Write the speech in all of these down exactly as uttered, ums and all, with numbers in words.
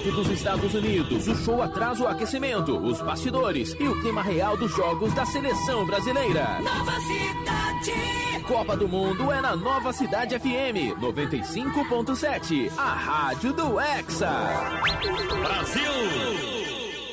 direto dos Estados Unidos, o show atrasa o aquecimento, os bastidores e o clima real dos jogos da seleção brasileira. Nova Cidade. Copa do Mundo é na Nova Cidade F M noventa e cinco ponto sete, a rádio do Hexa. Brasil!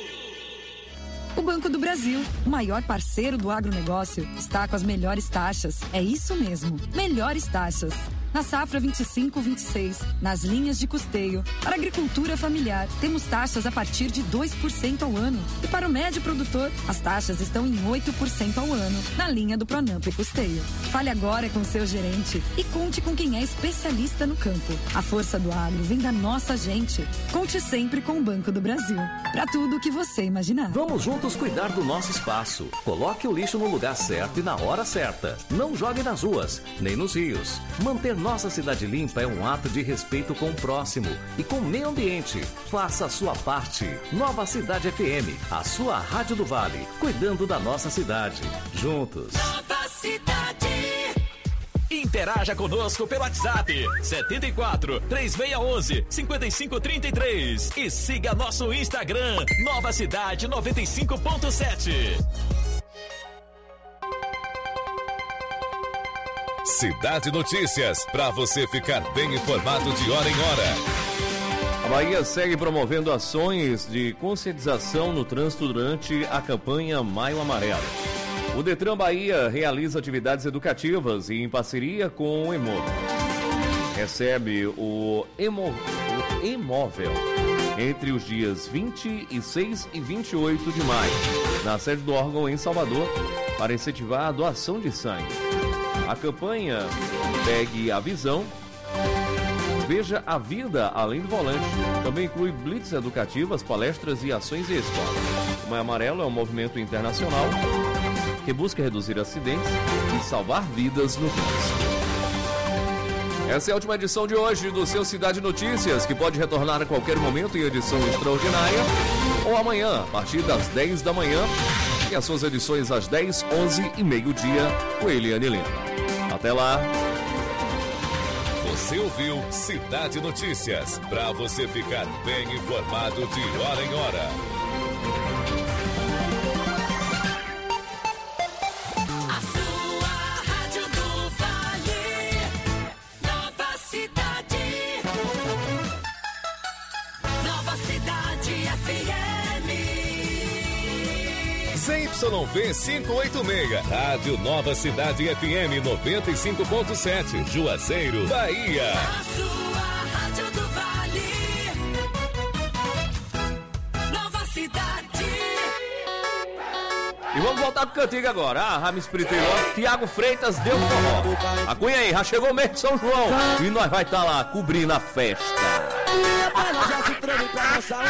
O Banco do Brasil, o maior parceiro do agronegócio, está com as melhores taxas. É isso mesmo, melhores taxas. Na safra vinte e cinco vinte e seis, nas linhas de custeio, para a agricultura familiar, temos taxas a partir de dois por cento ao ano. E para o médio produtor, as taxas estão em oito por cento ao ano, na linha do Pronamp e Custeio. Fale agora com seu gerente e conte com quem é especialista no campo. A força do agro vem da nossa gente. Conte sempre com o Banco do Brasil. Para tudo o que você imaginar. Vamos juntos cuidar do nosso espaço. Coloque o lixo no lugar certo e na hora certa. Não jogue nas ruas, nem nos rios. Manter nossa cidade limpa é um ato de respeito com o próximo e com o meio ambiente. Faça a sua parte. Nova Cidade F M, a sua rádio do Vale, cuidando da nossa cidade. Juntos. Nova Cidade. Interaja conosco pelo WhatsApp setenta e quatro, três seis um um, cinco cinco três três e siga nosso Instagram Nova Cidade noventa e cinco ponto sete. Cidade Notícias, para você ficar bem informado de hora em hora. A Bahia segue promovendo ações de conscientização no trânsito durante a campanha Maio Amarelo. O Detran Bahia realiza atividades educativas e em parceria com o Emo. Recebe o, Emo, o Emóvel entre os dias vinte e seis e vinte e oito de maio, na sede do órgão em Salvador, para incentivar a doação de sangue. A campanha Pegue a Visão, Veja a Vida Além do Volante. Também inclui blitz educativas, palestras e ações em escola. O Maio Amarelo é um movimento internacional que busca reduzir acidentes e salvar vidas no trânsito. Essa é a última edição de hoje do seu Cidade Notícias, que pode retornar a qualquer momento em edição extraordinária ou amanhã, a partir das dez da manhã, e as suas edições às dez, onze e meio-dia com Eliane Lima. Até lá. Você ouviu Cidade Notícias, para você ficar bem informado de hora em hora. A sua rádio do Vale, Nova Cidade, Nova Cidade F M. Z Y V quinhentos e oitenta e seis, Rádio Nova Cidade F M noventa e cinco ponto sete, Juazeiro, Bahia. A sua rádio do Vale, Nova Cidade. E vamos voltar pro cantigo agora. Ah, Rames Priteiro, Tiago Freitas deu forró. A cunha aí, já chegou o mês de São João. E nós vai estar tá lá cobrindo a festa. Minha perna já se treme pra dançar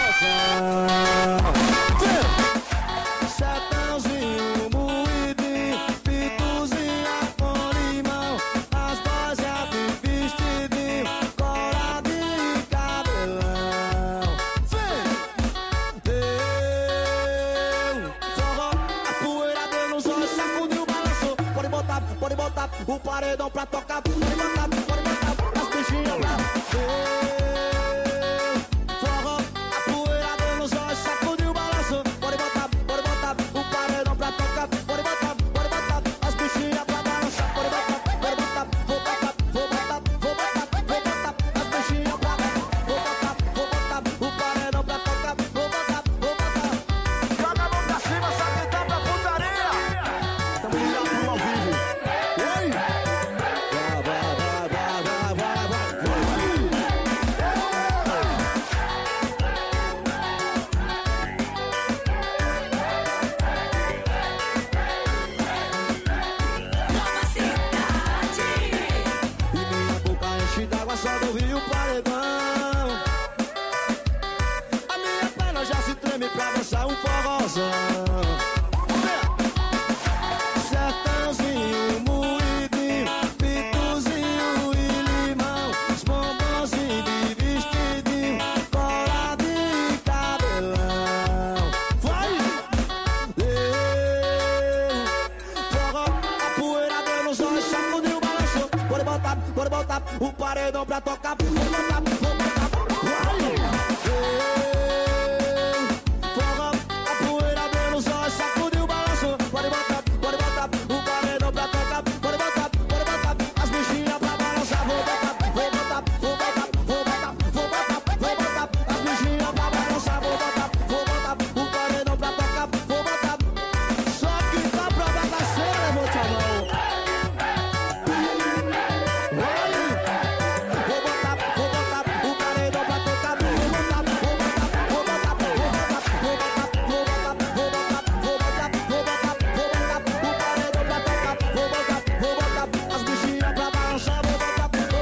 um Sertãozinho, moidinho, pituzinha com limão, as boias de vestidinho, coladinho e cabelão. Vem! Deu! Forró, a poeira deu nos olhos, sacudiu, balançou. Pode botar, pode botar o paredão pra tocar. Pode botar, pode botar as bichinhas pra... Deu! Forró, a poeira deu nos olhos, sacudiu, balançou. Pode botar, pode botar o paredão pra tocar. Pode botar, pode botar as bichinhas pra balançar. Pode botar, pode botar, vou botar, vou botar, vou botar, vou botar as bichinhas pra balançar. Vou botar, vou botar o paredão pra tocar. Vou botar, vou botar. Joga a mão pra cima, sabe que tá pra putaria. Tamo ligado pro ao vivo. Oi! Vai, vai, vai, vai, vai, vai, vai. Nova Cidade. E minha boca enche d'água só de ouvir o paredão. A minha perna já se treme pra dançar um forrozão. Sertãozinho, moidinho, pituzinho e limão, os bombonzinhos de vestidinho, coladinho e cabelão. Vai! Deu! Forró, a poeira deu nos olhos, sacudiu, balançou. Pode botar, pode botar o paredão pra tocar. Pode botar, pode botar. Vai! Forró, a poeira abriu nos olhos, sacudiu, balançou. Pode botar, pode botar o paredão pra tocar. Pode botar, pode botar as bichinhas pra balançar. Vou botar, vou botar, vou botar, vou botar, vou botar, vou botar as bichinhas pra balançar. Vou botar, vou botar o paredão pra tocar. Vou botar, só que tá pra bagaceira, levante a mão. Olha, vou botar, vou botar o paredão pra tocar. Vou botar, vou botar, vou botar, vou botar, vou botar, vou botar, vou botar, vou botar, vou botar, vou botar o paredão pra tocar. Vou botar, vou botar as bichinhas pra balançar. Vou botar, vou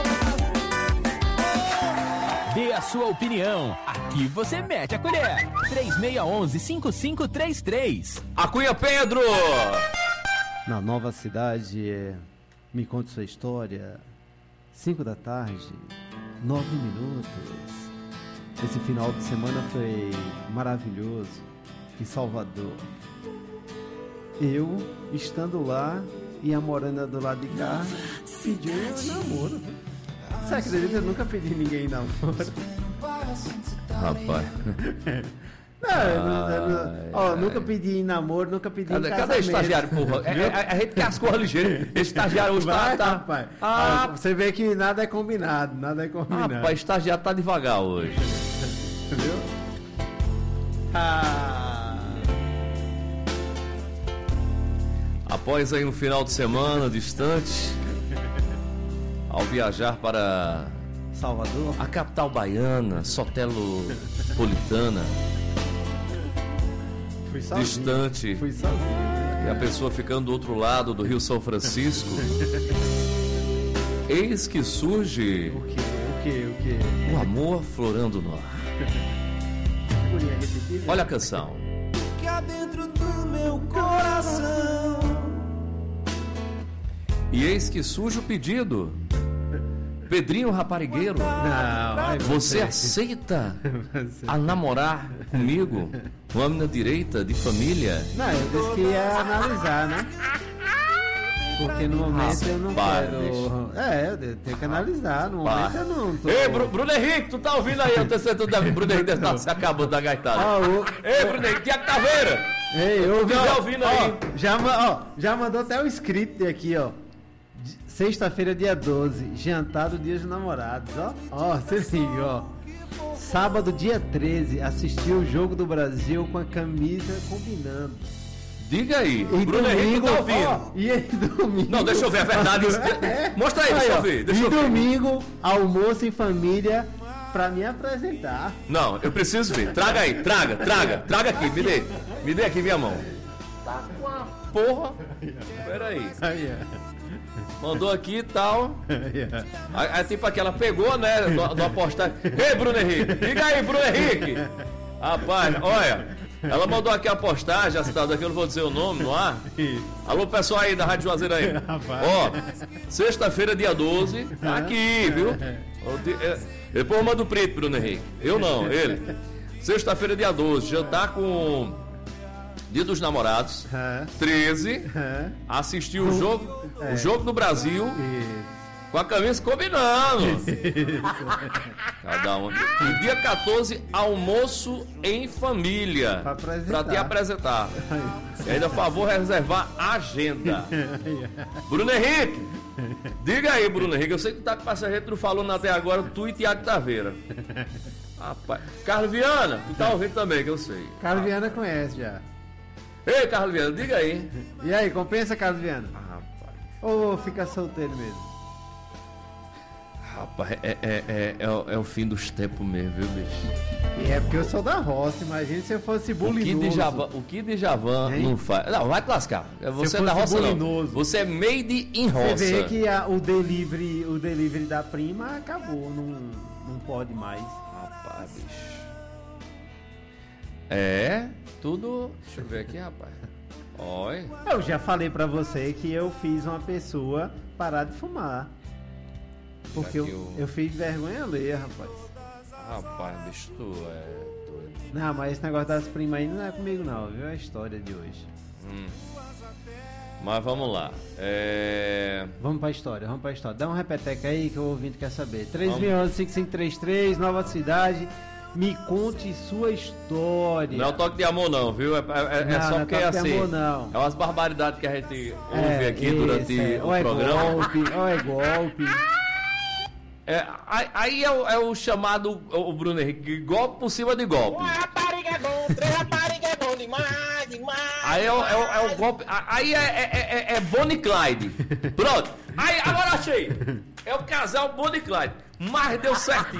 botar. Dê a sua opinião. Aqui você mete a colher. três seis um um, cinco cinco três três. A Cunha Pedro! Na Nova Cidade, é, me conte sua história. Cinco da tarde, nove minutos. Esse final de semana foi maravilhoso em Salvador. Eu, estando lá, e a morena do lado de cá pediu um namoro. Você acredita? Eu nunca pedi ninguém namoro. Rapaz. Não, eu não- eu não- ó, nunca pedi em namoro, nunca pedi Cadê, em cadê o casamento. estagiário, porra? É, é, a gente quer as coisas ligeiras. Esse estagiário hoje tá. Vai, tá- rapaz. Ah, Você vê que nada é combinado, nada é combinado. rapaz, o estagiário tá devagar hoje. Entendeu? Ah, Após aí um final de semana distante, ao viajar para Salvador? a capital baiana, sotelopolitana, Fui sozinho. distante, Fui sozinho. e a pessoa ficando do outro lado do Rio São Francisco, eis que surge O que? O que? O que? o amor florando no ar. Figurinha repetida? Olha a canção. Que há dentro do meu coração. E eis que surge o pedido. Pedrinho Raparigueiro, Não, ai, você aceita a namorar comigo? Uma menina direita, de família? Não, eu disse que ia analisar, né? Porque no momento eu não Rapaz, quero. bicho. É, eu tenho que analisar. No Rapaz. momento eu não tô. Ei, Bru- Bruno Henrique, tu tá ouvindo aí? Eu tenho certeza que o Bruno Henrique deve estar se acabando da gaitada. Ó, o- Ei, Bruno Henrique, Tiago Taveira! Ei, eu ouvi, tiver ó, ouvindo ó, aí. Já, ma- ó, já mandou até o script aqui, ó. De- Sexta-feira, dia doze, jantar do Dia dos Namorados, ó. Ó, você liga, ó. Sábado, dia treze, assistiu o Jogo do Brasil com a camisa combinando. Diga aí, E Bruno Henrique tá ouvindo. ó, e aí, domingo. Não, deixa eu ver a verdade. É. Mostra aí, deixa eu ó, ver, deixa e eu ver. domingo, almoço em família pra me apresentar. Não, eu preciso ver. Traga aí, traga, traga, traga aqui, me dê. Me dê aqui minha mão. Tá com a porra. Pera aí. Aí, Mandou aqui e tal. ó. Aí, ó. Aí, aí, tipo aquela pegou, né? No, no apostagem. Ei, Bruno Henrique! Diga aí, Bruno Henrique! Rapaz, olha. Ela mandou aqui a postagem, a cidade daqui, eu não vou dizer o nome no ar. Alô, pessoal aí da Rádio Juazeiro aí. Rapaz. Ó, sexta-feira, dia doze, tá aqui, viu? O di- é, Depois manda o preto, Bruno Henrique. Eu não, ele. Sexta-feira, dia doze, jantar com Dia dos Namorados. É. treze, É. assistir o jogo, É. o jogo do Brasil. E- Com a camisa combinando. Cada um. E dia quatorze, almoço em família. Pra apresentar. Pra te apresentar. E ainda, por favor, reservar a agenda. Bruno Henrique. Diga aí, Bruno Henrique. Eu sei que tu tá com passageiro, tu falou até agora, tu e Tiago Taveira. Rapaz. Carlos Viana, tu tá ouvindo também, que eu sei. Carlos Viana conhece já. Ei, Carlos Viana, diga aí. E aí, compensa, Carlos Viana? Rapaz. Ou fica solteiro mesmo? Rapaz, é, é, é, é, o- é o fim dos tempos mesmo, viu, bicho? E é porque eu sou da roça, imagina se eu fosse O que bulinoso. de Javan, o que de Javan Hein? não faz. Não, vai te lascar. Você é eu da fosse roça, não. bulinoso. Você é made in Você roça. vê que a- o, delivery, o delivery da prima acabou, não, não pode mais. Rapaz, bicho. É, tudo. Deixa eu ver aqui, rapaz. Olha. Eu já falei pra você que eu fiz uma pessoa parar de fumar. Porque eu, Aqui o- eu fiz vergonha alheia, rapaz. Rapaz, bicho, tu é doido. Não, mas esse negócio das primas aí não é comigo não, viu? É a história de hoje. Hum. Mas vamos lá. É. Vamos pra história, vamos pra história. Dá um repeteca aí que o ouvinte quer saber. três Vamos. mil cinco cinco três três, Nova Cidade. Me conte sua história. Não é o toque de amor não, viu? É, é- é Não, só não é porque é toque de assim. amor, não. É umas barbaridades que a gente ouve É, aqui isso, durante é. o Ou é programa. golpe, ou é golpe. É, aí- aí é o, é o chamado, o Bruno Henrique, golpe por cima de golpe. Rapariga é bom, três rapariga é bom demais, demais. Aí é o, é o- é o golpe. a- Aí é, é, é, é Bonnie e Clyde. Pronto. Aí, agora achei. É o casal Bonnie e Clyde. Mas deu certinho.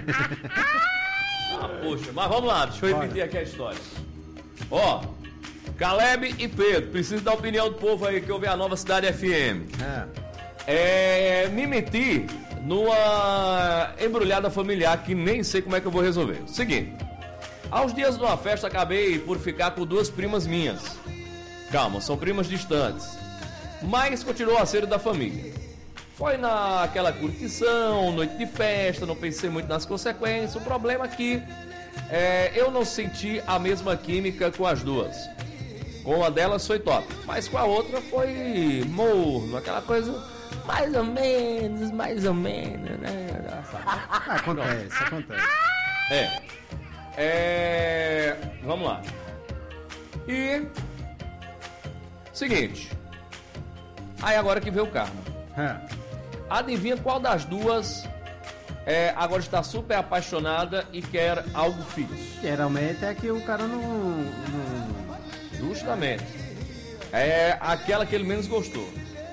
Ah, poxa, mas vamos lá, deixa eu repetir aqui a história. Ó, Caleb e Pedro, preciso da opinião do povo aí que ouve a Nova Cidade F M. É. É, me meti numa embrulhada familiar que nem sei como é que eu vou resolver. Seguinte, aos dias de uma festa acabei por ficar com duas primas minhas. Calma, são primas distantes, mas continuou a ser da família. Foi naquela curtição, noite de festa, não pensei muito nas consequências. O problema é que é, eu não senti a mesma química com as duas. Com uma delas foi top, mas com a outra foi morno, aquela coisa mais ou menos, mais ou menos, né? Ah, acontece, acontece. É. É. Vamos lá. E. Seguinte. Aí agora que vê o karma. É. Adivinha qual das duas é, agora está super apaixonada e quer algo fixo? Geralmente é que o cara não. não... Justamente. É aquela que ele menos gostou.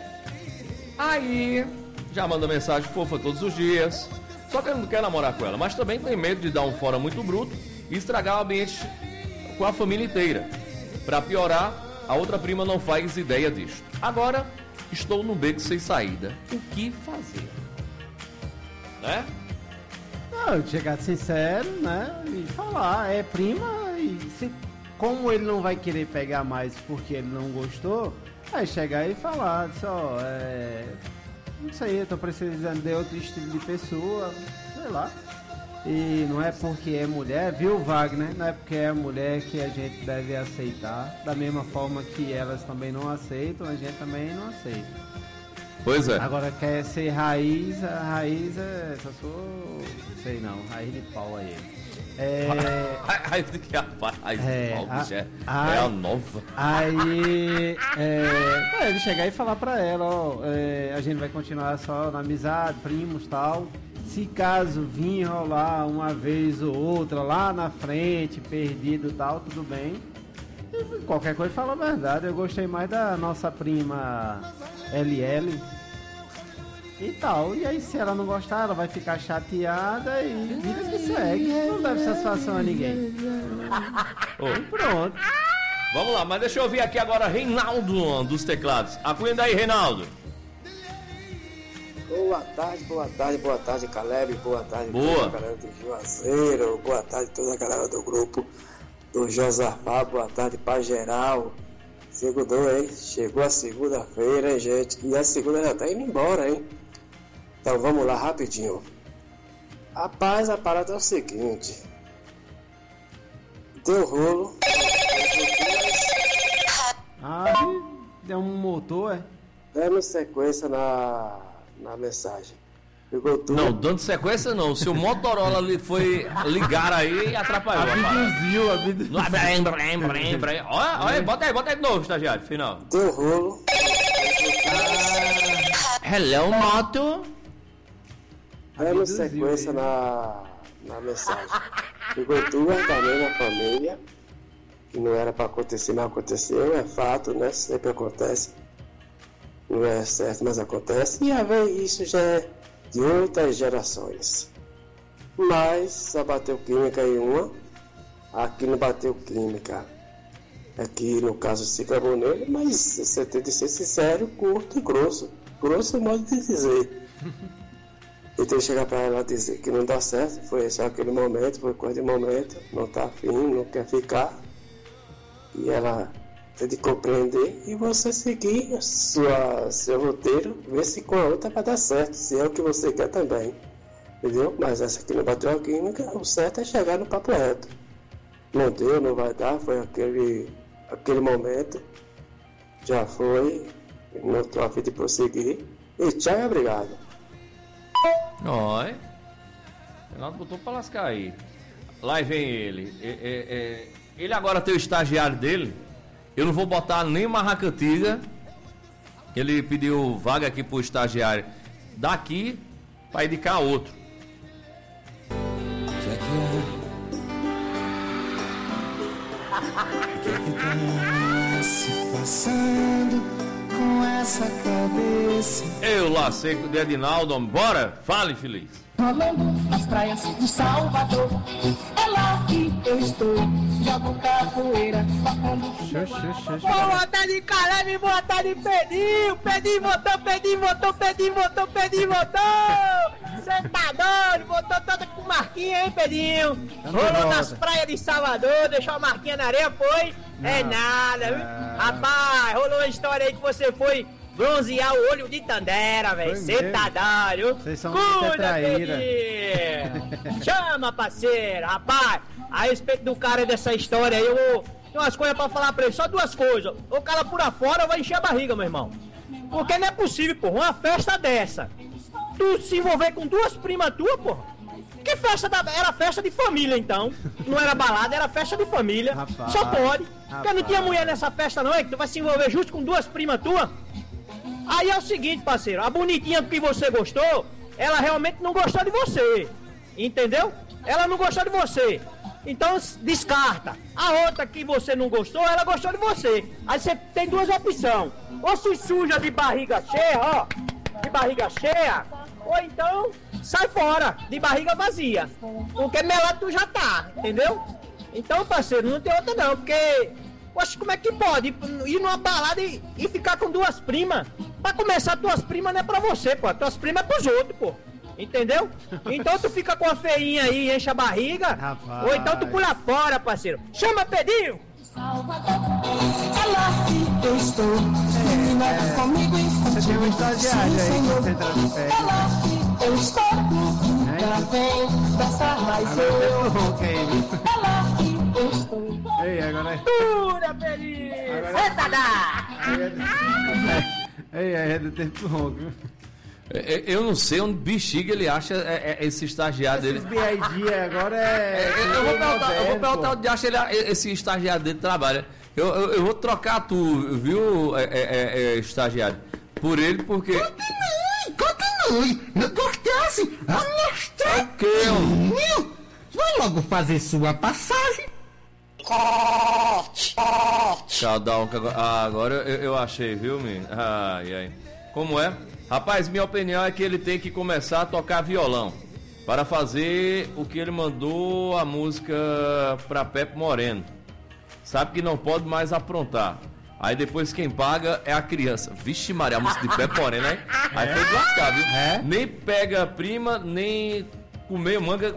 Aí, já manda mensagem fofa todos os dias. Só que ele não quer namorar com ela, mas também tem medo de dar um fora muito bruto e estragar o ambiente com a família inteira. Pra piorar, a outra prima não faz ideia disto. Agora, estou no beco sem saída. O que fazer? Né? Não, chegar sincero, né? E falar, é prima, e se, como ele não vai querer pegar mais porque ele não gostou, aí chegar e falar, só, é. Não sei, eu tô precisando de outro estilo de pessoa, sei lá. E não é porque é mulher, viu, Wagner? Não é porque é mulher que a gente deve aceitar. Da mesma forma que elas também não aceitam, a gente também não aceita. Pois é. Agora quer ser raiz, a raiz é. Só sou. Sei não, raiz de pau aí. É. Aí que rapaz, É, é, a- é, a- é a nova. Aí. É, é, ele chegar e falar pra ela, ó, é, a gente vai continuar só na amizade, primos e tal. Se caso vir rolar uma vez ou outra lá na frente, perdido e tal, tudo bem. E qualquer coisa fala a verdade. Eu gostei mais da nossa prima L L e tal. E aí, se ela não gostar, ela vai ficar chateada e vida que segue. Não deve satisfação a ninguém. Ô, E pronto. vamos lá, mas deixa eu ouvir aqui agora Reinaldo dos teclados. Acuenda aí, Reinaldo. Boa tarde, boa tarde, boa tarde, Caleb, boa tarde Boa. toda a galera do Juazeiro, boa tarde toda a galera do grupo do Josafá, boa tarde pra geral. Segundou, hein? Chegou a segunda-feira, hein, gente? E a segunda já tá indo embora, hein? Então vamos lá rapidinho. Rapaz, a parada é o seguinte. Deu rolo. Ah, deu um motor, é? Dando sequência na, na mensagem. Pegou tudo. Não, dando sequência não. Se o Motorola li- foi ligar aí, atrapalhou. rapaz. Abduziu, abduziu. Não, brem, brem, brem, brem. Olha, olha, bota aí, bota aí de novo, estagiário, final. Deu rolo. Hello, moto. Dando Abduziu sequência ele. na, na mensagem. Pegou duas também na família. Que não era pra acontecer, mas aconteceu. É fato, né? Sempre acontece. Não é certo, mas acontece. E a ver, isso já é de outras gerações. Mas só bateu química em uma. Aqui não bateu química. Aqui no caso se acabou nele, mas você tem de ser sincero, curto e grosso. Grosso modo de dizer. Então chegar pra ela e dizer que não dá certo, foi só aquele momento, foi coisa de momento, não tá afim, não quer ficar. E ela tem de compreender e você seguir sua, seu roteiro, ver se com a outra vai dar certo, se é o que você quer também. Entendeu? Mas essa aqui não bateu a química, o certo é chegar no papo reto. Não deu, não vai dar, foi aquele, aquele momento, já foi, não tô a fim de prosseguir. E tchau e obrigado. Oi. Reinaldo botou pra lascar aí. Lá vem ele. É, é, é, ele agora tem o estagiário dele. Eu não vou botar nem marraca antiga. Ele pediu vaga aqui pro estagiário daqui para indicar outro. O que é que é? O que é que tá se passando com essa cabeça? Eu lá sei com o dedo de Naldo, bora? Fale, feliz. Rolando nas praias de Salvador, é lá que eu estou, jogo capoeira, tocando. Vou botar de caramba, vou botar de pedinho, pedinho, voltou, pedinho, voltou, pedinho, voltou, pedinho, voltou. Cê tá doido, botou toda com marquinha, hein, pedinho? Rolou nas praias de Salvador, deixou a marquinha na areia, foi? Não, é nada, viu? É... Rapaz, rolou uma história aí que você foi bronzear o olho de Tandera, velho. Você tá doido. Vocês são Cuida, pedinho. Chama, parceiro. Rapaz, a respeito do cara dessa história aí, eu vou... Tem umas coisas pra falar pra ele. Só duas coisas. Ou o cara pula fora ou vai encher a barriga, meu irmão. Porque não é possível, pô. Uma festa dessa. Tu se envolver com duas primas tuas, pô. Que festa da... Era festa de família, então. Não era balada, era festa de família. Rapaz, Só pode. Rapaz. Porque não tinha mulher nessa festa, não, é? Que tu vai se envolver justo com duas primas tuas. Aí é o seguinte, parceiro, a bonitinha que você gostou, ela realmente não gostou de você, entendeu? Ela não gostou de você, então descarta. A outra que você não gostou, ela gostou de você. Aí você tem duas opções, ou se suja de barriga cheia, ó, de barriga cheia, ou então sai fora, de barriga vazia, porque melado tu já tá, entendeu? Então, parceiro, não tem outra não, porque... Poxa, como é que pode ir numa balada e, e ficar com duas primas? Pra começar, tuas primas não é pra você, pô. Tuas primas é pros outros, pô. Entendeu? Então tu fica com a feinha aí e enche a barriga. Rapaz. Ou então tu pula fora, parceiro. Chama, Pedinho! É lá que eu estou. Menina, é, comigo e você tem um estagiário aí que você entra no pé. É lá que eu estou. Já vem dançar mais eu. É lá que eu estou. Ei, agora é... Pura, Pedinho! Senta dá! Ei, aí é do tempo ronco. Eu não sei onde bexiga ele acha é, é, esse estagiário dele. Esses B I D agora é... é eu, vou perguntar, eu vou perguntar onde acha ele, esse estagiário dele trabalha. Eu, eu, eu vou trocar tu, viu, é, é, é, estagiário? Por ele, porque... Continue, continue. Não cortasse a minha história. O quê? Vai logo fazer sua passagem. Cada um, ah, agora eu, eu achei, viu, menino? Ai, ai. Como é? Rapaz, minha opinião é que ele tem que começar a tocar violão para fazer o que ele mandou a música pra Pepe Moreno. Sabe que não pode mais aprontar. Aí depois quem paga é a criança. Vixe Maria, a música de Pepe Moreno, hein? Aí foi de lascar, viu? É? Nem pega prima, nem comer manga.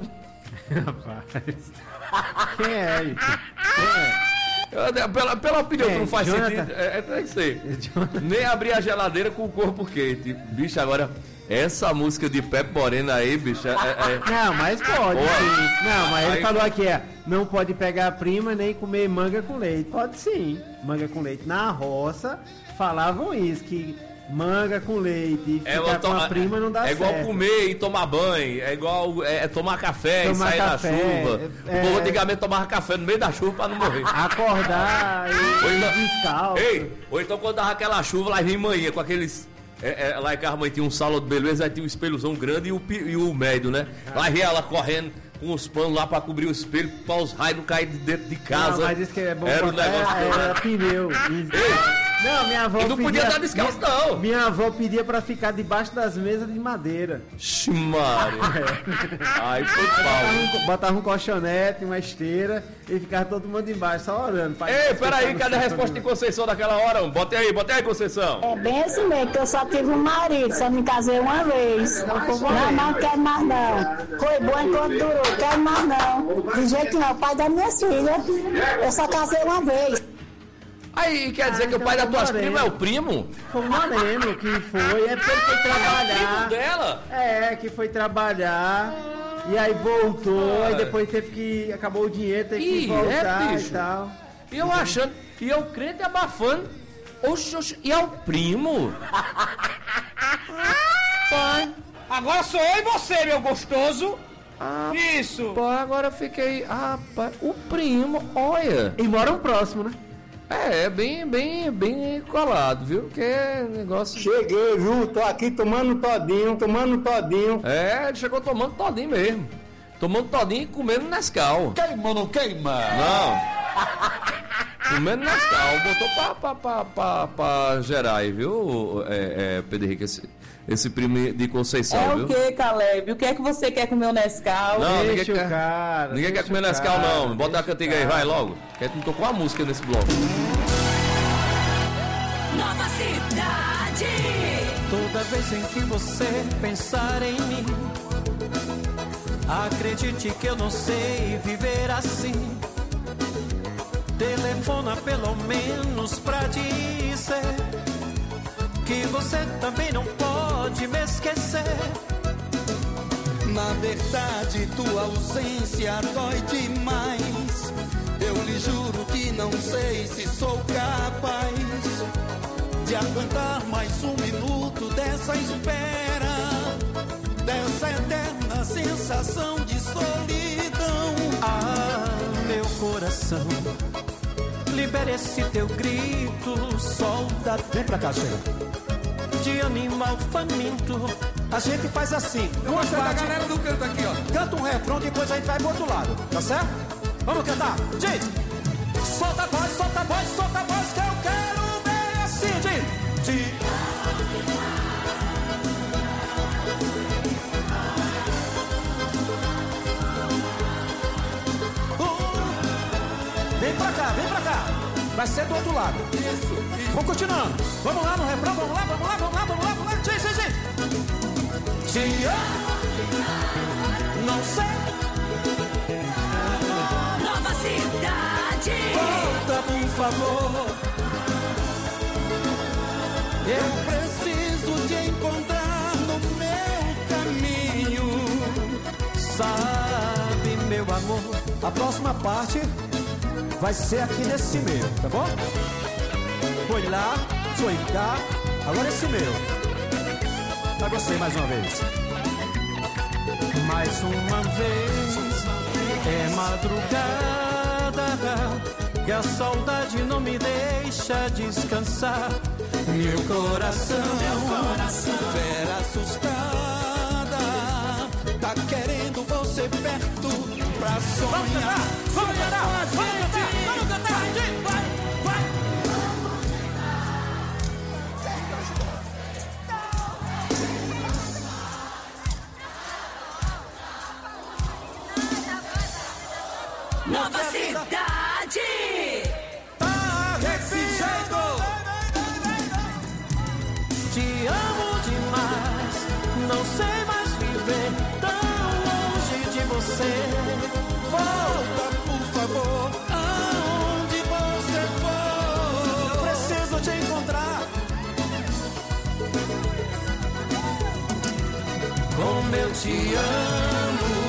Rapaz. Quem é aí? Quem é? Pela, pela opinião Quem? que não faz Jonathan? sentido, é, é, tem que ser. Nem abrir a geladeira com o corpo quente. Bicho, agora, essa música de Pepe Moreno aí, bicho, é, é... Não, mas pode, sim. Não, mas ele aí... falou aqui, é, não pode pegar prima nem comer manga com leite. Pode sim, manga com leite. Na roça, falavam isso, que... Manga com leite e ficar é, com a prima não dá certo. É igual certo. comer e tomar banho, é igual é, é tomar café tomar e sair café, na chuva. É, o povo antigamente tomava café no meio da chuva pra não morrer. Acordar e ou então, descalço. Ei, ou então quando dava aquela chuva, lá vinha manhã com aqueles... É, é, lá em casa a mãe tinha um salão de beleza, aí tinha um espelhozão grande e o, e o médio, né? Ah. Lá vinha ela correndo com os panos lá pra cobrir o espelho, pra os raios não caírem de dentro de casa. Não, mas isso que é bom. Era um negócio era, era pneu. Ei, não, minha avó e não pedia, podia dar descalço, minha, não. Minha avó pedia pra ficar debaixo das mesas de madeira. Ximário. É. Aí foi pau. Botava um, botava um colchonete, uma esteira e ficava todo mundo embaixo, só orando. Ei, peraí, cadê a resposta de Conceição daquela hora? Bota aí, bota aí, Conceição. É bem assim mesmo, que eu só tive um marido, só me casei uma vez. Não, não, não quero mais não. Foi bom enquanto durou, quero mais não. De jeito não, pai das minhas filhas, eu só casei uma vez. Aí quer dizer ah, que o pai das tuas primas é o primo? Foi o Moreno que foi, é porque ele foi trabalhar. É o primo dela? É, que foi trabalhar. E aí voltou, aí depois teve que. Acabou o dinheiro, teve que voltar é, e tal. E eu achando, e eu crente abafando. Oxe, oxe, e é o primo? Pai, agora sou eu e você, meu gostoso. Ah, Isso! Pô, agora eu fiquei. Ah, rapaz, o primo, olha. E moram próximo, né? É, bem, bem, bem colado, viu? Que é negócio. Cheguei, viu? Tô aqui tomando todinho, tomando todinho. É, ele chegou tomando todinho mesmo. Tomando todinho e comendo Nescau. Queima ou não queima? Não. Comendo Nescau. Botou pra, pra, pra, pra, pra gerar aí, viu, é, é, Pedro Henrique, esse, esse primo de Conceição, É viu? o que, Caleb? O que é que você quer comer o Nescau? Não, ninguém Deixa o quer, cara, ninguém quer deixa comer o Nescau, cara, não. Bota a cantiga aí, vai logo. Que a gente não tocou a música nesse bloco. Nova Cidade. Toda vez em que você pensar em mim, acredite que eu não sei viver assim. Telefona pelo menos pra dizer que você também não pode me esquecer. Na verdade, tua ausência dói demais. Eu lhe juro que não sei se sou capaz de aguentar mais um minuto dessa espera, dessa eterna sensação de solidão. Ah, meu coração, libere esse teu grito, solta. Vem pra cá, chega. De animal faminto. A gente faz assim. Eu Uma gostei da parte- galera do canto aqui, ó. Canta um refrão, depois a gente vai pro outro lado. Tá certo? Vamos cantar. Diz. Solta a voz, solta a voz, solta a voz que eu quero ver assim. Diz. Diz. Vem pra cá, vem pra cá. Vai ser do outro lado. Isso, isso. Vamos continuando. Vamos lá no refrão, vamos lá, vamos lá, vamos lá, vamos lá, vamos lá. Diz, diz, diz. Te amo, não sei. Nova Cidade. Volta, por favor. Eu preciso te encontrar no meu caminho. Sabe, meu amor, A próxima parte vai ser aqui nesse meio, tá bom? Foi lá, foi cá, agora esse meio. Pra você mais uma vez. mais uma vez é madrugada que a saudade não me deixa descansar. Meu coração, meu coração, fera assustada, tá querendo você perto pra sonhar. Vamos cantar, vamos cantar, vamos cantar, vai, vai. Nova Cidade. Tá desse jeito. Te amo demais, não sei mais viver tão longe de você. Volta, por favor, aonde você for. Eu preciso te encontrar. Como eu te amo.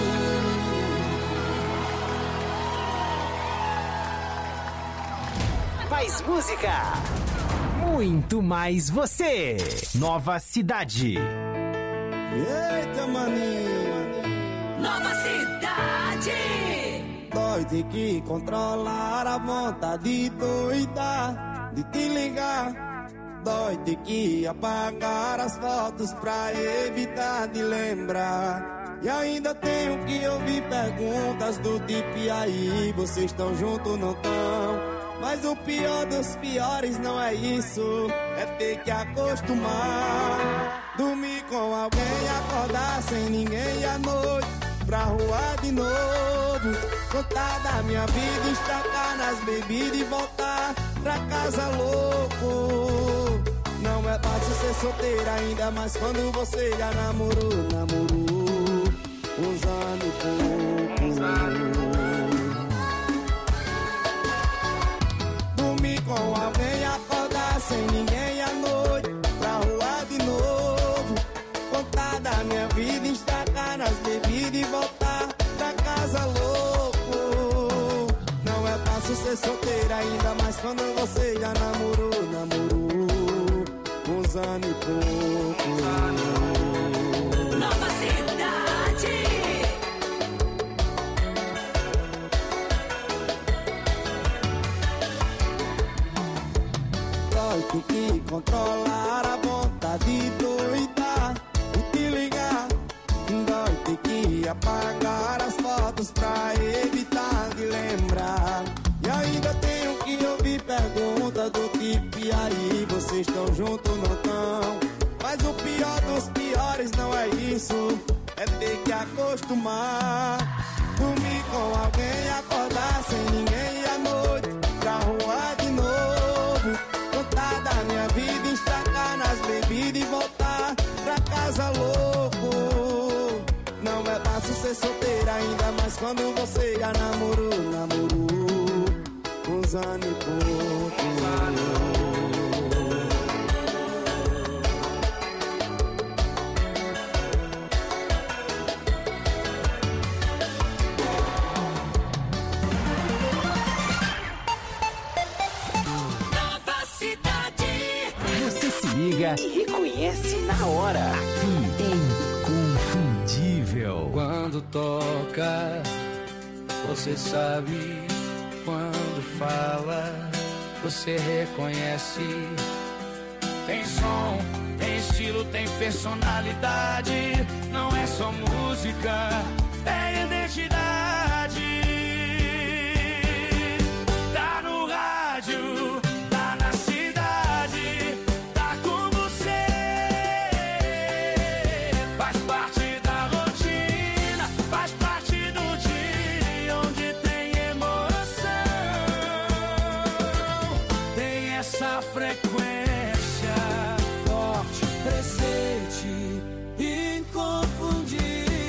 Mais música, muito mais você. Nova Cidade. Eita, maninho. Nova Cidade. Dói ter que controlar a vontade doida de te ligar. Dói ter que apagar as fotos pra evitar de lembrar. E ainda tenho que ouvir perguntas do tipo: e aí, vocês estão juntos ou não tão? Mas o pior dos piores não é isso, é ter que acostumar. Dormir com alguém, acordar sem ninguém à noite, pra rua de novo. Contar da minha vida, estacar nas bebidas e voltar pra casa louco. Não é fácil ser solteira, ainda mais quando você já namorou, namorou uns anos e pouco. Dormir com alguém, acordar sem ninguém à noite, pra rua de novo. Contar da minha vida, estacar nas bebidas e voltar pra casa louco. Não é fácil ser solteira, ainda mais quando você já namorou, namorou uns anos e pouco. Nova Cidade. Tem que controlar a vontade doida de te ligar. Dói ter que apagar as fotos pra evitar de lembrar. E ainda tenho que ouvir pergunta do tipo: e aí, vocês estão juntos ou não tão? Mas o pior dos piores não é isso, é ter que acostumar. Dormir com alguém, acordar sem ninguém e à noite pra rua de novo. Contar da minha vida, estragar nas bebidas e voltar pra casa louco. Não é fácil ser solteira, ainda mais quando você já namorou, namorou uns anos e pouco. Nova Cidade. Você se liga e reconhece na hora. Aqui, Inconfundível. Quando toca, você sabe. Quando fala, você reconhece. Tem som, tem estilo, tem personalidade. Não é só música, é identidade. Tá no rádio, tá na cidade, tá com você. Faz parte da rotina, faz parte do dia onde tem emoção. Tem essa frequência forte, presente, inconfundível.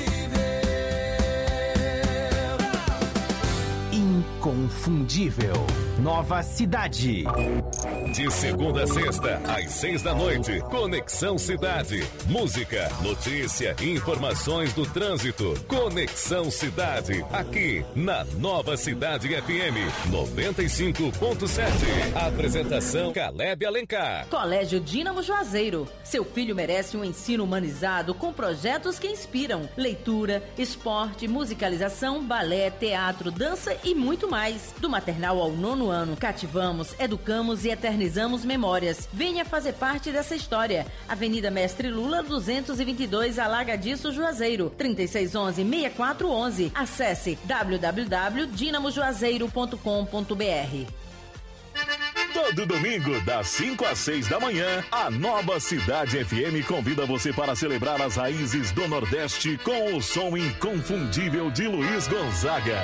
Inconfundível. Nova Cidade. De segunda a sexta, às seis da noite, Conexão Cidade. Música, notícia, informações do trânsito. Conexão Cidade, aqui na Nova Cidade F M noventa e cinco ponto sete. Apresentação Caleb Alencar. Colégio Dínamo Juazeiro. Seu filho merece um ensino humanizado com projetos que inspiram. Leitura, esporte, musicalização, balé, teatro, dança e muito mais. Do maternal ao nono ano, cativamos, educamos e eternizamos memórias. Venha fazer parte dessa história. Avenida Mestre Lula, duzentos e vinte e dois, Alagadiço, Juazeiro. trinta e seis onze, sessenta e quatro onze. Acesse w w w ponto dinamo juazeiro ponto com ponto b r. Todo domingo, das cinco às seis da manhã, a Nova Cidade F M convida você para celebrar as raízes do Nordeste com o som inconfundível de Luiz Gonzaga.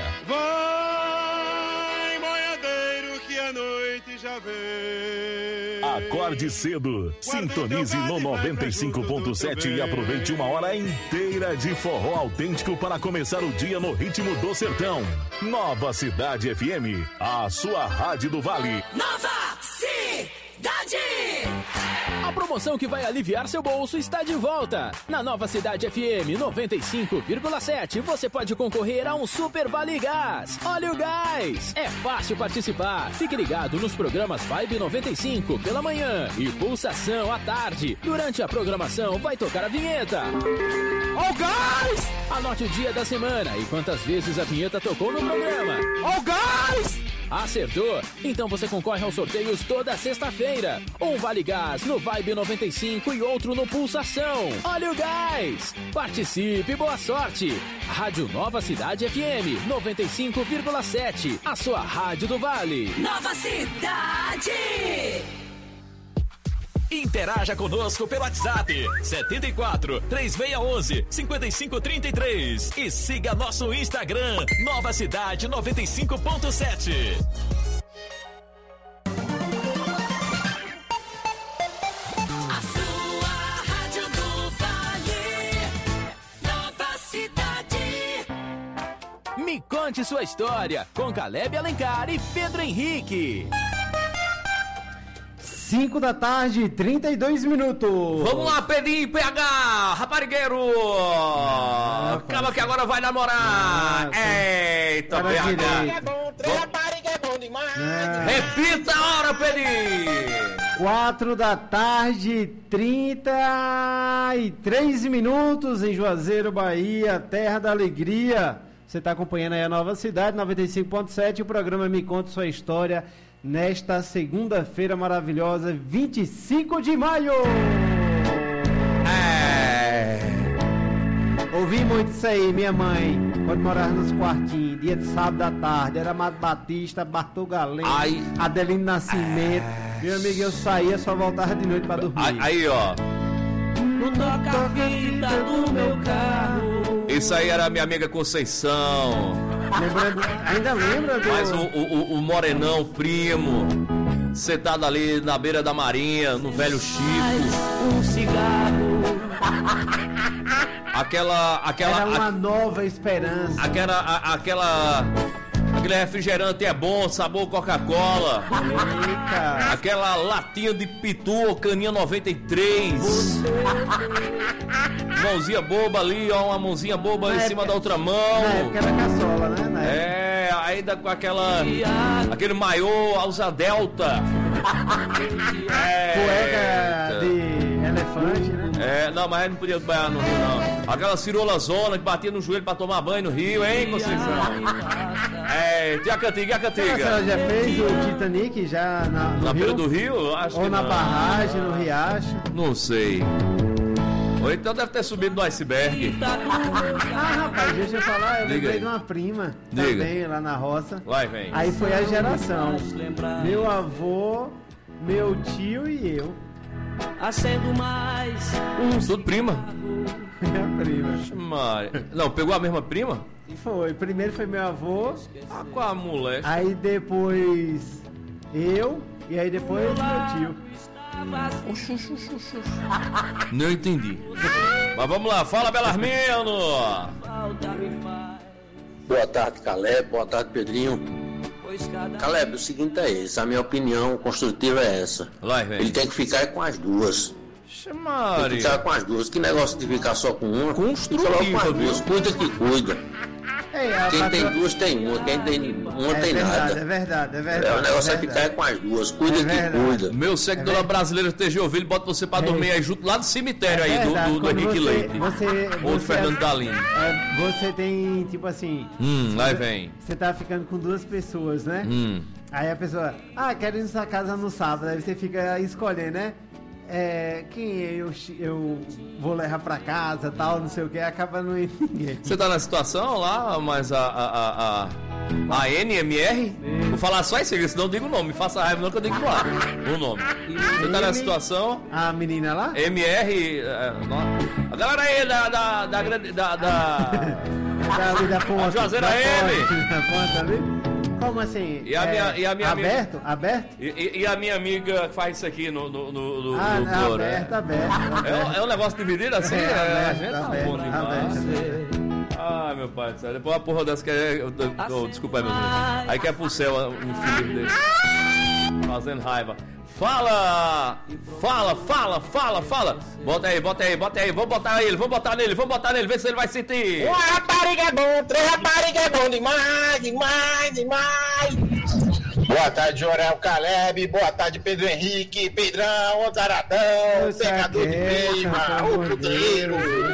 Vai, boiadeiro, que a noite já vem. Acorde cedo, sintonize no noventa e cinco ponto sete e aproveite uma hora inteira de forró autêntico para começar o dia no ritmo do sertão. Nova Cidade F M, a sua rádio do Vale. Nova Cidade. A promoção que vai aliviar seu bolso está de volta. Na Nova Cidade F M noventa e cinco vírgula sete, você pode concorrer a um Super Vale Gás. Olha o gás! É fácil participar. Fique ligado nos programas Vibe noventa e cinco pela manhã e Pulsação à tarde. Durante a programação vai tocar a vinheta. Ó o gás! Anote o dia da semana e quantas vezes a vinheta tocou no programa. Ó o gás! Acertou? Então você concorre aos sorteios toda sexta-feira. Um Vale Gás no Vibe noventa e cinco e outro no Pulsação. Olha o gás! Participe, boa sorte! Rádio Nova Cidade F M noventa e cinco vírgula sete, a sua rádio do Vale. Nova Cidade. Interaja conosco pelo WhatsApp setenta e quatro, três seis um um, cinco cinco três três e siga nosso Instagram Nova Cidade noventa e cinco ponto sete. A sua rádio do Vale. Nova Cidade. Me conte sua história com Caleb Alencar e Pedro Henrique. cinco da tarde, trinta e dois minutos. Vamos lá, Pedrinho P H, raparigueiro. Ah, calma que agora vai namorar. Ah, eita, P H. É bom, três rapariga é bom demais. Ah. Repita a hora, Pedrinho. quatro da tarde, trinta e três minutos em Juazeiro, Bahia, terra da alegria. Você está acompanhando aí a Nova Cidade, noventa e cinco ponto sete, o programa Me Conta Sua História, nesta segunda-feira maravilhosa, vinte e cinco de maio. É. Ouvi muito isso aí, minha mãe, quando morava nos quartinhos, dia de sábado à tarde, era Amado Batista, Bartol Galeno, Ai. Adelino Nascimento. Meu amigo, eu saía, só voltava de noite pra dormir. Aí, aí, ó. No toca-fita do meu carro. Isso aí era a minha amiga Conceição. Lembrando, ainda lembra do... Mas o, o, o Morenão, primo, sentado ali na beira da marinha, no velho Chico. Um cigarro. Aquela, aquela... Era uma a, nova esperança. aquela, a, aquela... Aquele refrigerante é bom, sabor Coca-Cola. Eita. Aquela latinha de pitu, caninha noventa e três. Mãozinha boba ali, ó, uma mãozinha boba Na em época- cima da outra mão. Na época era caçola, né? Na época. É, ainda com aquela... Aquele maiô, alça delta. É, Cueca de elefante, né? É, não, mas não podia banhar no rio, não. Aquela cirola zona que batia no joelho pra tomar banho no rio, hein, Conceição? É, e a cantiga, e a Será que ela cantiga? já fez o Titanic já na, no Na rio? beira do rio? Acho Ou que na não. barragem, no riacho? Não sei. Ou então deve ter subido no iceberg. Ah, rapaz, deixa eu falar, eu Diga lembrei aí. de uma prima Diga. também lá na roça. Vai, vem. Aí foi a geração. Meu avô, meu tio e eu. Acendo mais um Tudo prima. Minha prima. Maria. Não, pegou a mesma prima? Foi, primeiro foi meu avô, Ah, com a mulher. aí depois eu, e aí depois meu tio. Não entendi. Mas vamos lá, fala, Belarmino. Boa tarde, Caleb. Boa tarde, Pedrinho. Caleb, o seguinte é esse. A minha opinião construtiva é essa. Lá, vem. Ele tem que ficar com as duas. Tem que Maria. ficar com as duas. Que negócio de ficar só com uma? Construtiva, Fica logo com as viu? duas. Cuida que cuida. Ei, a Quem tem patroa- duas tem uma. Quem tem uma é tem verdade, nada. É verdade, é verdade. É, o negócio é, verdade. ficar com as duas. Cuida É que verdade. cuida. Meu seguidora brasileira esteja ouvindo, bota você pra dormir aí junto lá do cemitério aí, É do, verdade, do, do quando Henrique você- Leite. Você, Ou do você- Fernando Dalino. É, você tem, tipo assim... Hum, lá vem. Você tá ficando com duas pessoas, né? Hum. Aí a pessoa, ah, quero ir na sua casa no sábado. Aí você fica escolhendo, né? É, quem eu, eu vou levar pra casa, tal, não sei o que, acaba não indo ninguém. Você tá na situação lá, mas a, a, a, a, a N M R, vou falar só isso aqui, senão eu digo o nome, me faça raiva não que eu digo no ar, o nome. Você tá na situação, A menina lá? M R, é, nó- a galera aí da, da, da, grande- da, da, Da, ali da ponta. A Juazeira da M. ponta, da ponta ali? Como assim? E a minha- e a minha amiga- aberto? Aberto? e, e- e a minha amiga que faz isso aqui no, no, no, no, Ah, no não, coro, é. aberto, aberto. É, um- é um negócio dividido assim? É, É, a aberto, gente tá aberto, bom demais. aberto. Ai, meu pai do céu. Depois uma porra dessa que é. eu- eu- eu- desculpa aí, meu Deus. Aí que é pro céu um filho dele. Fazendo raiva. Fala! Fala, fala, fala, fala! Bota aí, bota aí, bota aí. Vamos botar ele, vamos botar nele, vamos botar nele, vê se ele vai sentir. Uma rapariga é bom, três rapariga é bom demais, demais, demais. Boa tarde, Jorel Caleb. Boa tarde, Pedro Henrique, Pedrão, Ozaradão, Pegador de Peima, o puteiro.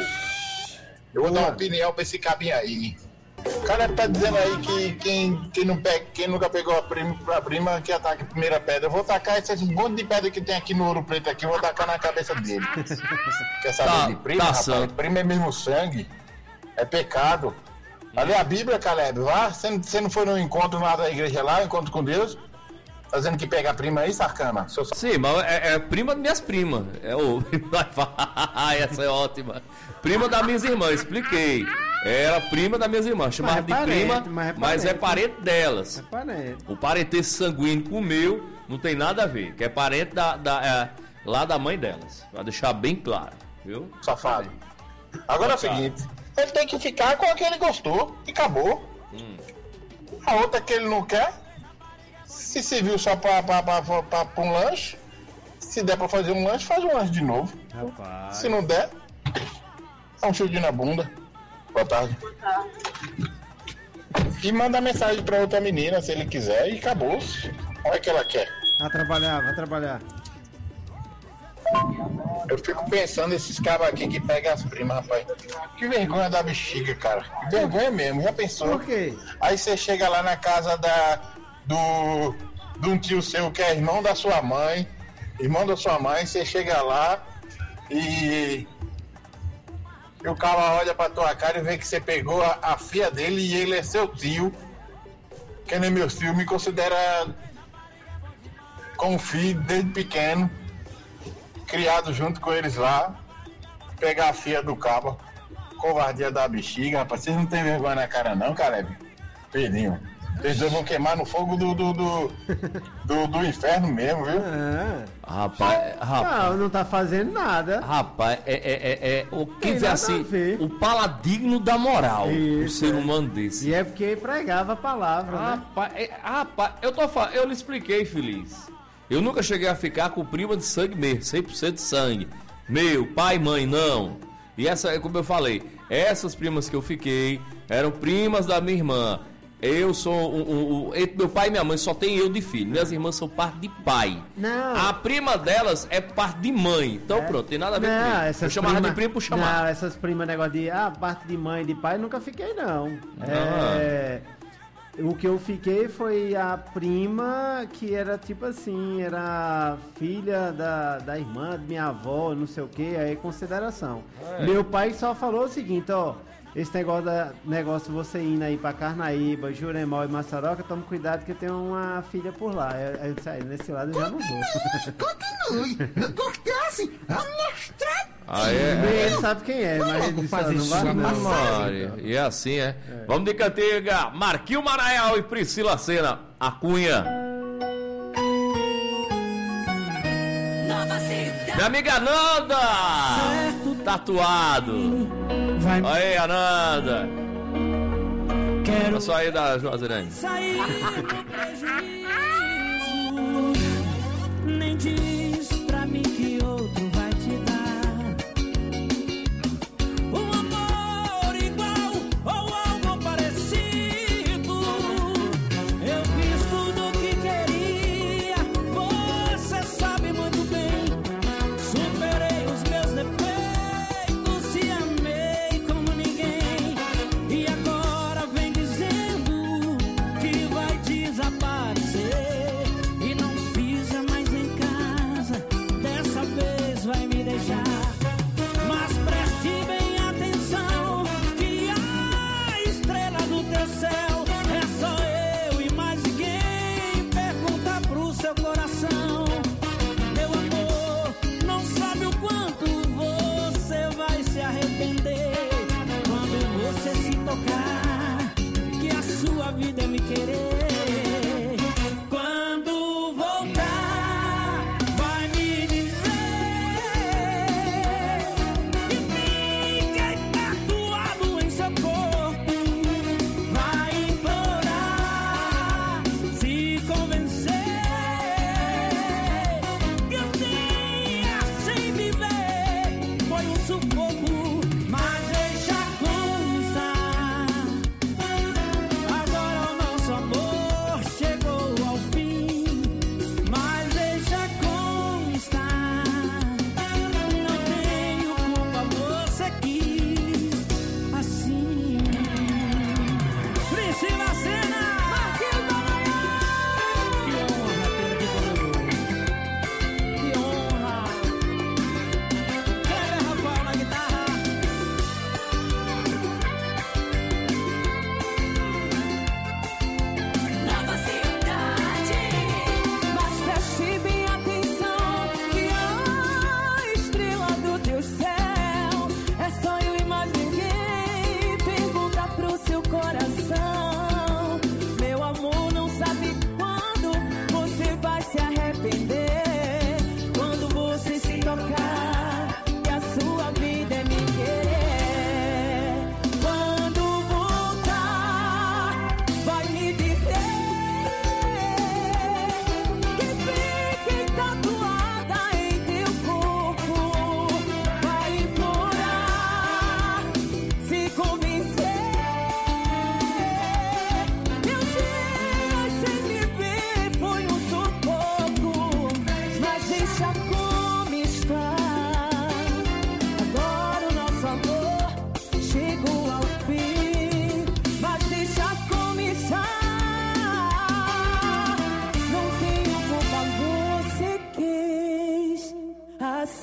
Eu vou dar uma opinião pra esse cabinho aí. O cara tá dizendo aí que quem, quem, não pega, quem nunca pegou a prima, a prima que ataca a primeira pedra. Eu vou tacar esse monte de pedra que tem aqui no Ouro Preto aqui, eu vou tacar na cabeça dele. Quer saber Tá, de prima, tá rapaz? santo. Prima é mesmo sangue. É pecado. Ali a Bíblia, Caleb, vá. Você não, você não foi no encontro lá da igreja lá, encontro com Deus? Fazendo que pega a prima aí, Sarcana? Seu... Sim, mas é, é prima das minhas primas. É o. Essa é ótima. Prima das minhas irmãs, expliquei. Era prima das minhas irmãs. Chamava Mas de é parente, prima, mas é mas é parente. parente delas. É parente. O parentesco sanguíneo com o meu não tem nada a ver. Que é parente da, da, é, lá da mãe delas. Pra deixar bem claro, viu? Safado. Agora é o seguinte, ele tem que ficar com a que ele gostou e acabou. Hum. A outra que ele não quer, se serviu só pra, pra, pra, pra, pra, pra um lanche, se der pra fazer um lanche, faz um lanche de novo. Rapaz. Se não der, dá um chute na bunda. Boa tarde. E manda mensagem pra outra menina, se ele quiser, e acabou. Olha o que ela quer. Vai trabalhar, vai trabalhar. Eu fico pensando nesses cabos aqui que pegam as primas, rapaz. Que vergonha da bexiga, cara. Que vergonha mesmo, já pensou? Por quê? Aí você chega lá na casa da. do. de um tio seu que é irmão da sua mãe, irmão da sua mãe, você chega lá e, e o cara olha pra tua cara e vê que você pegou a, a filha dele e ele é seu tio, que nem meu tio, me considera como filho desde pequeno, criado junto com eles lá, pegar a filha do cabo, covardia da bexiga, rapaz, vocês não tem vergonha na cara não, Caleb? Pedrinho. Vocês dois vão queimar no fogo do do, do, do, do inferno mesmo, viu? É. Rapaz, rapaz. Não, não tá fazendo nada. Rapaz, é, é, é, é o que vê nada assim, a ver. o paladino da moral, Isso, o ser é. humano desse. E é porque pregava a palavra, né? Rapaz, é, rapaz, eu tô falando, eu lhe expliquei, Feliz. Eu nunca cheguei a ficar com prima de sangue mesmo, cem por cento de sangue. Meu, pai, mãe, não. E essa, é como eu falei, essas primas que eu fiquei eram primas da minha irmã. Eu sou um, um, um, entre meu pai e minha mãe só tem eu de filho. Minhas irmãs são parte de pai. Não. A prima delas é parte de mãe. Então É. pronto, tem nada a ver Não, comigo. Eu essas chamava prima- de primo por chamar. Não, essas primas, negócio de ah, parte de mãe e de pai, nunca fiquei, não. É, o que eu fiquei foi a prima que era tipo assim, era filha da, da irmã de minha avó, não sei o que, aí consideração. É. Meu pai só falou o seguinte, ó. Esse negócio, da, negócio você indo aí pra Carnaíba, Juremol e Maçaroca, tome cuidado que eu tenho uma filha por lá. Aí eu disse, aí, nesse lado eu já não vou. Continue. Cortasse a mestrada. Ah, é? Bem, ele sabe quem é, mas ele disse, ó, não vai não. Maria. E é assim, é. Vamos de cantiga. Marquinho Maranhão e Priscila Sena. A Cunha. Nova cidade. Minha amiga Ananda. Tatuado. Vai. Aí, Ananda. Quero só aí da Juazirane. sair do prejuízo. Nem diz pra mim que outro vai te dar um amor igual ou algo parecido. Eu fiz tudo o que queria, você sabe muito bem. Superei os meus defeitos, te amei como ninguém. E agora vem dizendo que vai desaparecer e não pisa mais em casa.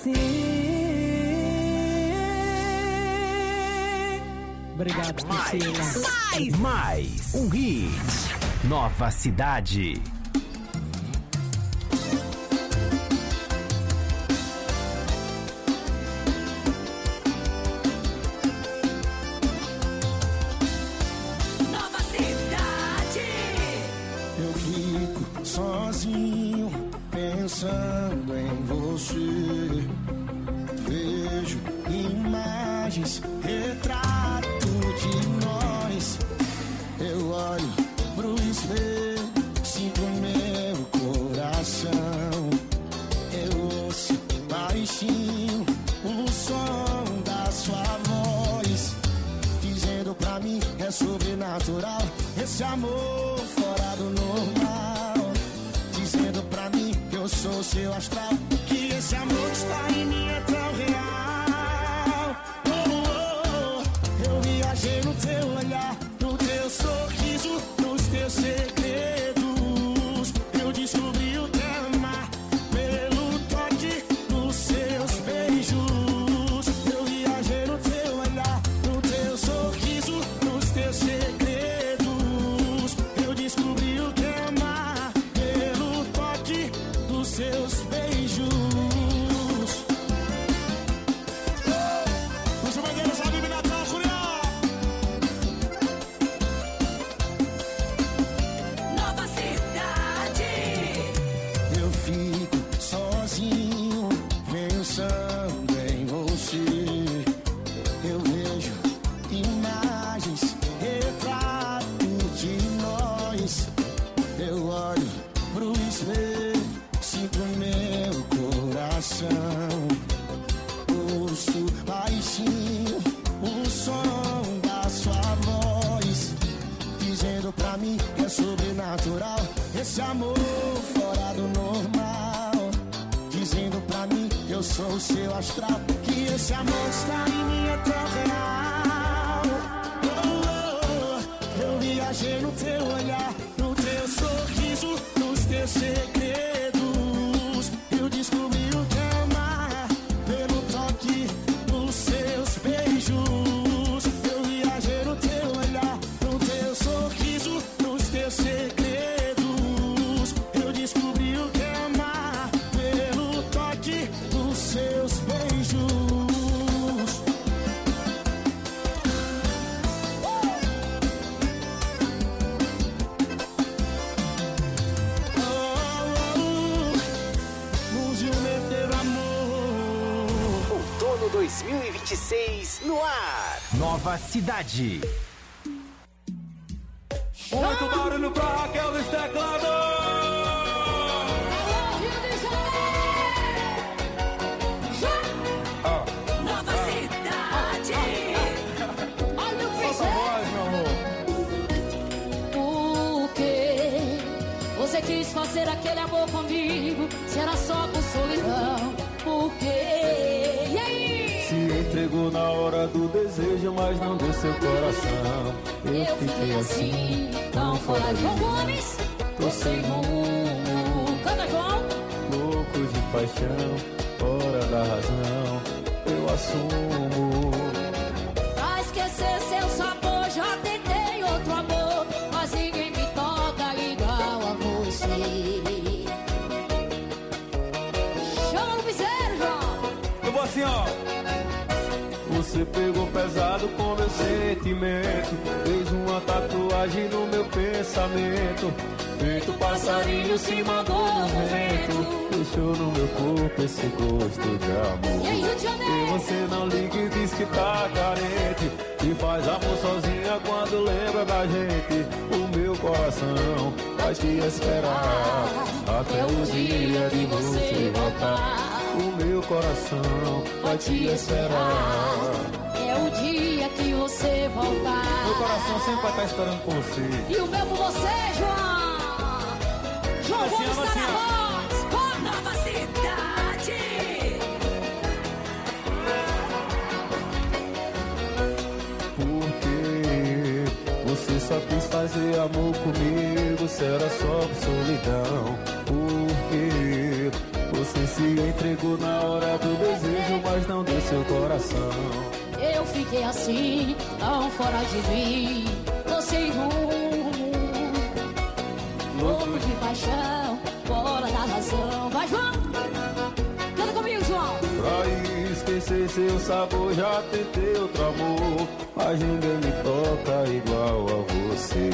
assim. Obrigado, Priscila. Mais, mais um hit. Nova Cidade. Nova Cidade. Eu fico sozinho pensando em você. Vejo imagens, retrato de nós. Eu olho pro espelho, sinto meu coração. Eu ouço baixinho o som da sua voz, dizendo pra mim é sobrenatural esse amor fora do normal. Dizendo pra mim que eu sou seu astral, que esse amor que está em mim é tão real. Oh, oh, oh. Eu viajei no teu olhar, no teu sorriso, nos teus segredos. Eu descobri o que é amar pelo toque dos seus beijos. Eu viajei no teu olhar, no teu sorriso, nos teus segredos. Eu descobri o que é amar pelo toque dos seus beijos. Você vai ver essa Bíblia Natal, Curió. Nova Cidade. Eu fico sozinho pensando em você. Eu vejo imagens, retrato de nós. Eu olho pro espelho, sinto meu coração. Ouço baixinho o som da sua voz, dizendo pra mim que é sobrenatural esse amor fora do normal. Dizendo pra mim que eu sou o seu astral, que esse amor está em mim é tão real. Oh, oh, oh. Eu viajei no teu olhar, no teu sorriso, nos teus segredos. Eu descobri o que é amar pelo toque dos seus beijos. Eu viajei no teu olhar, no teu sorriso, nos teus segredos. Eu descobri o que é amar pelo toque dos seus beijos. Museu meter amor. Outono dois mil e vinte e seis no ar. Nova Cidade. Muito barulho pra Raquel dos teclados. Nova Cidade. Olha o Solta a voz, meu amor. Por que você quis fazer aquele amor comigo? Se era só por solidão, por quê? E aí? Se entregou na hora do desejo, mas não deu seu coração. Eu, Eu fiquei assim, tão fora de João Gomes, tô sem rumo. Canta, João. louco de paixão, fora da razão. Eu assumo. Pra esquecer seu sabor, já tentei outro amor, mas ninguém me toca igual a você. Chama o piseiro, João. Eu vou assim, ó. Você pegou pesado com meu sentimento, fez uma tatuagem no meu pensamento, feito passarinho se mandou no vento, deixou no meu corpo esse gosto de amor. E aí, Rio de Janeiro? E você não liga e diz que tá carente, e faz amor sozinha quando lembra da gente. O meu coração vai te esperar até o dia de você voltar. O meu coração vai te esperar. É o dia que você voltar. Meu coração sempre vai estar esperando por você. E o meu por você, João. João Assim, Gomes está assim, na voz. Com Nova Cidade. Porque você só quis fazer amor comigo, se era só por solidão. Porque Você se entregou na hora do desejo, mas não deu seu coração. Eu fiquei assim, tão fora de mim, tô sem rumo, louco de paixão, fora da razão. Vai, João! Canta comigo, João! Pra esquecer seu sabor, já tentei outro amor, mas ninguém me toca igual a você.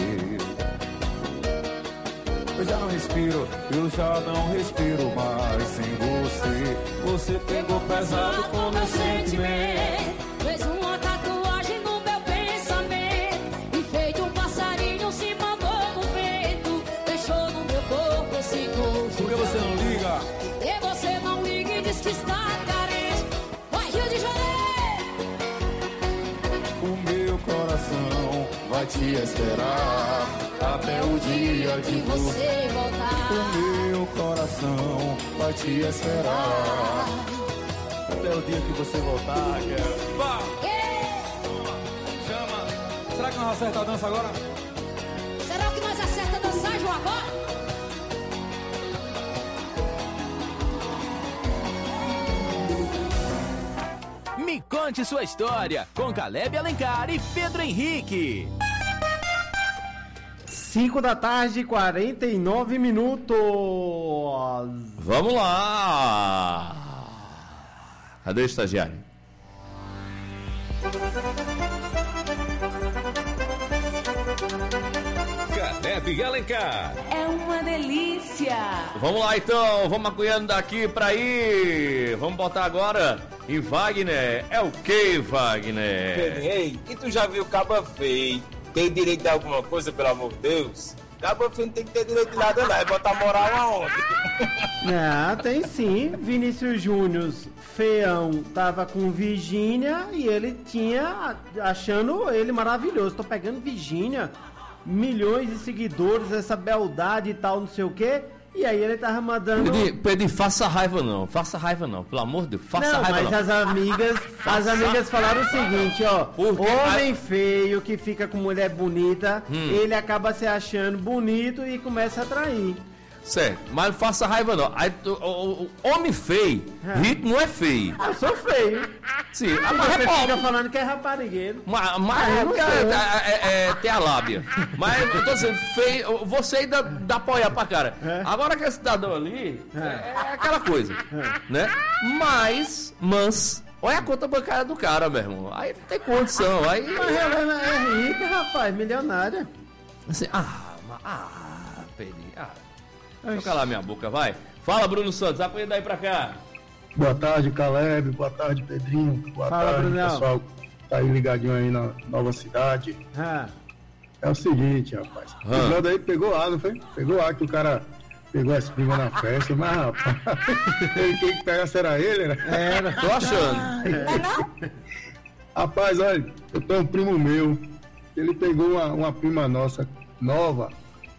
Eu já não respiro, eu já não respiro mais sem você. Você pegou pesado com meu sentimento. Fez uma tatuagem no meu pensamento e feito um passarinho se mandou no vento. Deixou no meu corpo esse gosto. Por que você não liga? E você não liga e diz que está carente. Vai, Rio de Janeiro! O meu coração vai te esperar até o dia de você voltar. O meu coração vai te esperar até o dia que você voltar, quero. Vá! Chama! Será que nós acerta a dança agora? Será que nós acerta a dançar, João, agora? Me conte sua história com Caleb Alencar e Pedro Henrique. cinco da tarde, quarenta e nove minutos. Vamos lá. Cadê o estagiário? Caleb Alencar. É uma delícia. Vamos lá então, vamos acuiando daqui pra aí. Vamos botar agora em Wagner. É o que, Wagner? Ei, e tu já viu Caba Feio? Tem direito de alguma coisa, pelo amor de Deus? Caba Feio não tem que ter direito de nada, não. É botar moral aonde? Ah, tem sim. Vinícius Júnior, feião, tava com Virgínia e ele tinha, achando ele maravilhoso. Tô pegando Virgínia, milhões de seguidores, essa beldade e tal, não sei o quê. E aí ele tava mandando... Pedi, pedi, faça raiva não, faça raiva não, pelo amor de Deus, faça não, raiva mas não. as amigas, as amigas falaram o seguinte, ó, homem feio que fica com mulher bonita, hum. ele acaba se achando bonito e começa a atrair. Certo, mas não faça raiva não. Aí, o, o, o homem feio, é. Rico não é feio. Eu sou feio. Sim, ah, mas você é fica falando que é raparigueiro. Mas, mas ah, é, é, é, tem a lábia. Mas eu tô dizendo, feio, você ainda dá apoiar pra cara. É. Agora que esse cidadão ali, é, é aquela coisa, é. né? Mas, mas, olha a conta bancária do cara, meu irmão. Aí não tem condição. Aí... Mas ela é rica, rapaz, milionária. Assim, ah, ah, Pedro, ah. Deixa eu calar minha boca, vai. Fala, Bruno Santos, apanha daí pra cá. Boa tarde, Caleb. Boa tarde, Pedrinho. Boa Fala, tarde, Brunão. pessoal. Tá aí ligadinho aí na Nova Cidade. Ah. É o seguinte, rapaz. Ah. O Brando aí pegou ar, não foi? Pegou ar que o cara pegou as primas na festa, mas, rapaz, quem que pegasse era ele, né? Era. Tô achando. É. Rapaz, olha, eu tenho um primo meu, ele pegou uma, uma prima nossa, nova,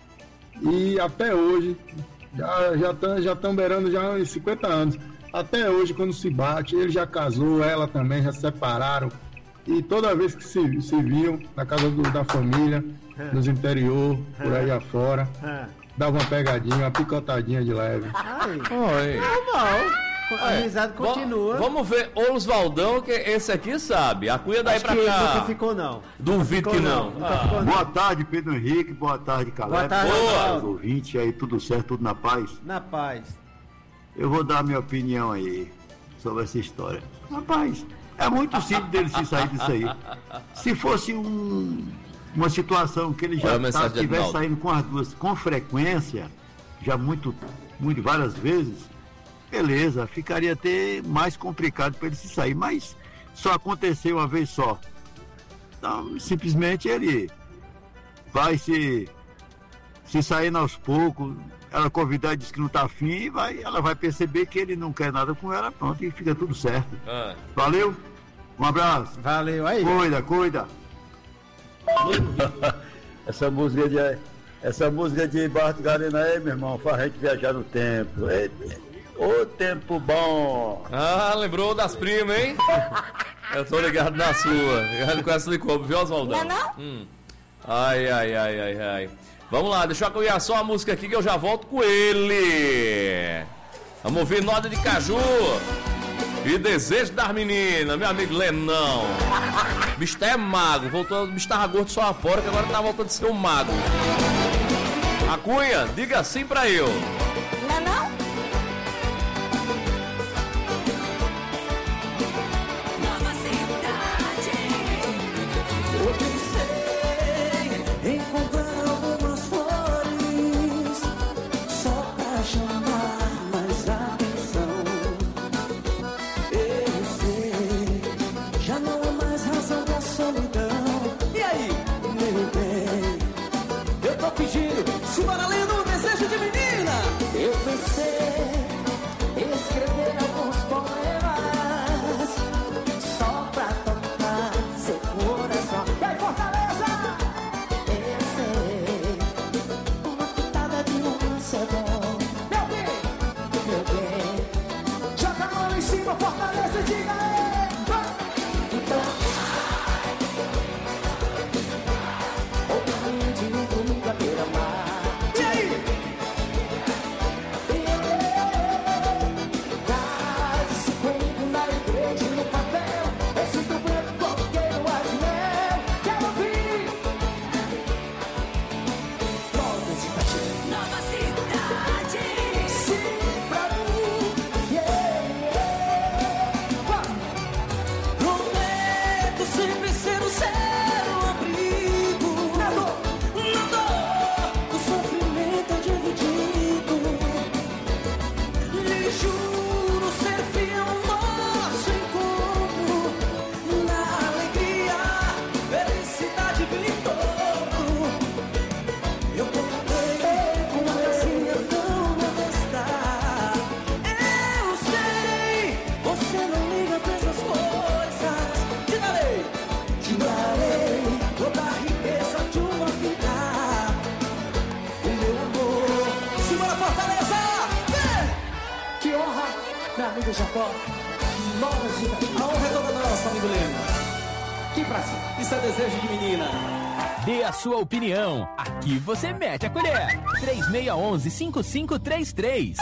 e até hoje, já já estão já tão beirando já uns cinquenta anos. Até hoje, quando se bate, ele já casou, ela também, já se separaram. E toda vez que se, se viam na casa do, da família, é. nos interior, por aí afora, é. dava uma pegadinha, uma picotadinha de leve. Ai, Oi. Normal. A amizade continua. Vamos ver Oswaldão, que esse aqui sabe. A cuia daí Acho pra que cá. Nunca ficou, não. Duvido ficou, que não. não. Ah. Ficou, boa tarde, Pedro Henrique. Boa tarde, Caleb. Boa tarde, boa tarde, ouvinte. Aí, tudo certo, tudo na paz? Na paz. Eu vou dar a minha opinião aí sobre essa história. Rapaz, é muito simples dele se sair disso aí. Se fosse um, uma situação que ele já tá, estivesse saindo com as duas com frequência, já muito, muito várias vezes, beleza, ficaria até mais complicado para ele se sair, mas só aconteceu uma vez só. Então, simplesmente ele vai se, se sair aos poucos, ela convidar e diz que não tá afim, e vai, ela vai perceber que ele não quer nada com ela, pronto, e fica tudo certo. Ah. Valeu, um abraço. Valeu, aí. Cuida, cuida. Essa música de, essa música de Barto Garena aí, meu irmão, faz a gente viajar no tempo. Ô tempo bom! Ah, lembrou das primas, hein? Eu tô ligado na sua. Ligado com essa de como, viu, Oswaldão? Não, não? Hum. Ai, ai, ai, ai, ai. Vamos lá, deixa eu acolher só a música aqui que eu já volto com ele. Vamos ouvir Noda de Caju. E Desejo das Meninas, meu amigo Lenão. O bicho é mago, voltou, o bicho tava gordo só fora, que agora tá voltando a ser um mago. A Cunha, diga assim pra eu. Não, não? Nova cidade. Eu pensei em comprar algumas flores só pra chamar mais atenção. Eu sei, já não há mais razão pra solidão. E aí, meu bem, eu tô pedindo, simbora lendo o desejo de menina. Eu pensei em escrever alguns poemas só pra tocar seu coração. E aí, Fortaleza! Eu sei, uma pitada de romance é bom. Meu bem, meu bem, joga a mão em cima, Fortaleza, e diga aí. Então, o caminho de um domingo à beira-mar. E aí? Case-se comigo na igreja e no papel. Esse do branco coloquei no ar de mel. Quero ouvir Nova cidade. Nova cidade. Sim, pra mim. Yeah, yeah. Prometo sempre ser o seu abrigo. Na dor, na dor, o sofrimento é dividido. Lhe juro ser fiel ao nosso encontro. Na alegria, felicidade vem todo. Eu contei com uma casinha tão modesta. Eu sei, você não liga pra essas coisas. Te darei, te darei toda a riqueza de uma vida. O meu amor, simbora Fortaleza! Vem! Que honra, meu amigo Jacó. Nova cidade. A honra é toda nossa, amigo Lemos. Que prazer. Isso é desejo de menina. Dê a sua opinião. Aqui você mete a colher. três seis um um, cinco cinco três três.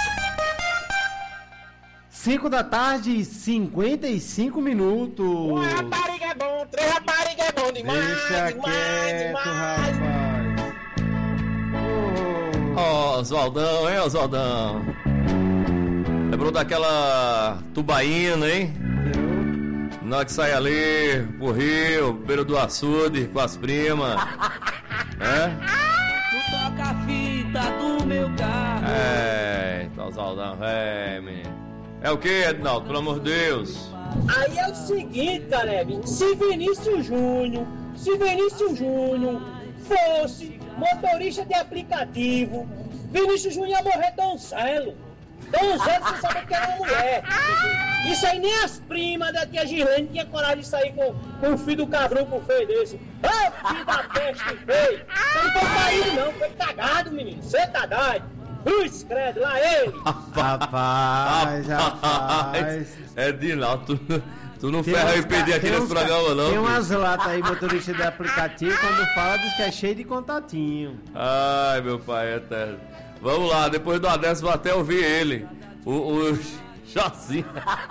cinco da tarde, cinquenta e cinco minutos. Uma rapariga é bom, três raparigas é bom demais, Deixa demais, quieto, demais. rapaz. Ó, Oswaldão, hein, Oswaldão? Lembrou daquela tubaína, hein? Na hora que sai ali pro rio, beira do açude, com as primas. É? Tu toca a fita do meu carro. É, então, Oswaldão, é, menino. É o que, Ednaldo? Pelo amor de Deus. Aí é o seguinte, Caleb, se Vinícius Júnior, se Vinícius Júnior fosse motorista de aplicativo, Vinícius Júnior ia morrer Donzelo. Donzelo, você sabe que era uma mulher. Isso aí nem as primas da tia Girlene tinha coragem de sair com, com o filho do cabruco feio desse. Ô, filho da peste feio. Você não foi parido não, foi cagado, menino. Você tá doido. Cruz, credo, lá ele. Rapaz, rapaz. É de lá, tu, tu não Tem ferra uns e perder ca- aqui tem nesse uns programa, ca- não. Tem filho. umas latas aí, motorista de aplicativo, quando fala, diz que é cheio de contatinho. Ai, meu pai eterno. Vamos lá, depois do Adécio vou até ouvir ele. O, o Jocinha.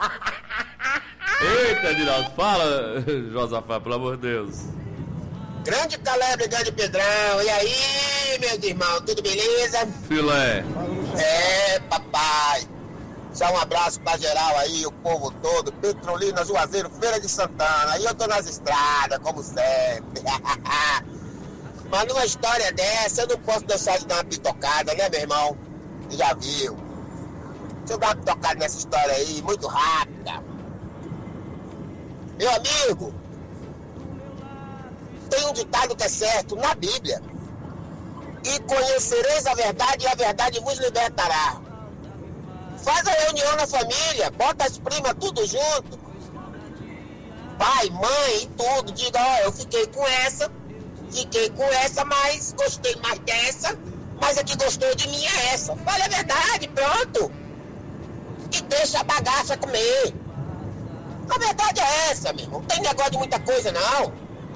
Eita, Edinaldo, fala, Josafá, pelo amor de Deus. Grande Caleb, grande Pedrão. E aí, meus irmãos, tudo beleza? Filé. É, papai. Só um abraço pra geral aí, o povo todo. Petrolina, Juazeiro, Feira de Santana. Aí eu tô nas estradas, como sempre. Mas numa história dessa, eu não posso deixar de dar uma pitocada, né, meu irmão? Você já viu? Deixa eu dar uma pitocada nessa história aí, muito rápida. Meu amigo, tem um ditado que é certo na Bíblia. E conhecereis a verdade e a verdade vos libertará. Faz a reunião na família, bota as primas tudo junto. Pai, mãe e tudo. Diga, ó, eu fiquei com essa, fiquei com essa, mas gostei mais dessa, mas a que gostou de mim é essa. Fala a verdade, pronto. E deixa a bagaça comer. A verdade é essa, meu irmão. Não tem negócio de muita coisa, não.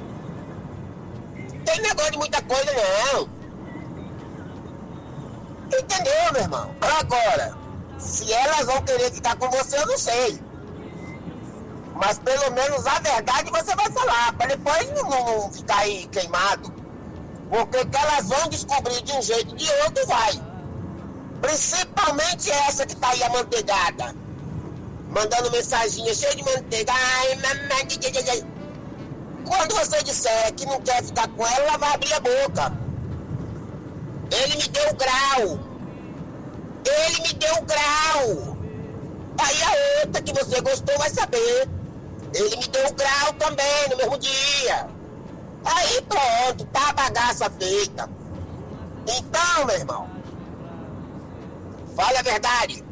Não tem negócio de muita coisa, não. Entendeu, meu irmão? Agora, Se elas vão querer ficar com você, eu não sei. Mas pelo menos a verdade você vai falar, para depois não, não ficar aí queimado. Porque que elas vão descobrir de um jeito ou de outro, vai. Principalmente essa que tá aí amanteigada. Mandando mensaginha cheia de manteiga. Ai, mamãe. Quando você disser que não quer ficar com ela, ela vai abrir a boca. Ele me deu grau. Ele me deu grau. Aí a outra que você gostou vai saber. Ele me deu grau também no mesmo dia. Aí pronto, tá a bagaça feita. Então, meu irmão, fale a verdade.